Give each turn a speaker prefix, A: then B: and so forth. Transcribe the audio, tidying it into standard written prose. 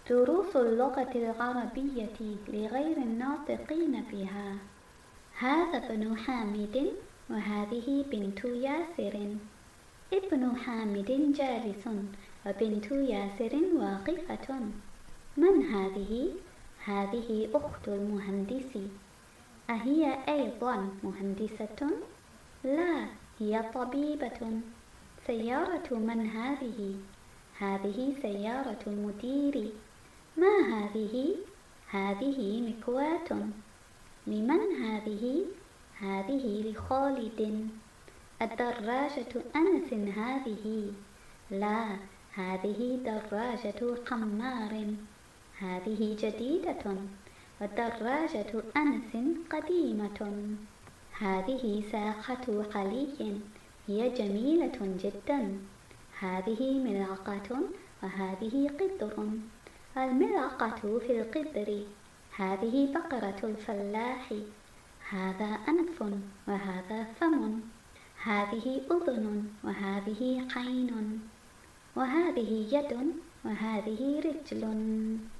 A: دروس اللغة العربية لغير الناطقين بها. هذا ابن حامد وهذه بنت ياسر. ابن حامد جالس وبنت ياسر واقفة. من هذه؟ هذه أخت المهندس. أهي أيضا مهندسة؟ لا، هي طبيبة. سيارة من هذه؟ هذه سيارة المدير. ما هذه؟ هذه مكواة. لمن هذه؟ هذه لخالد. الدراجة أنس هذه؟ لا، هذه دراجة حمار. هذه جديدة، ودراجة أنس قديمة. هذه ساقة علي، هي جميلة جدا. هذه ملعقة وهذه قدر. الملعقة في القدر. هذه بقرة الفلاح. هذا أنف وهذا فم. هذه أذن وهذه عين. وهذه يد وهذه رجل.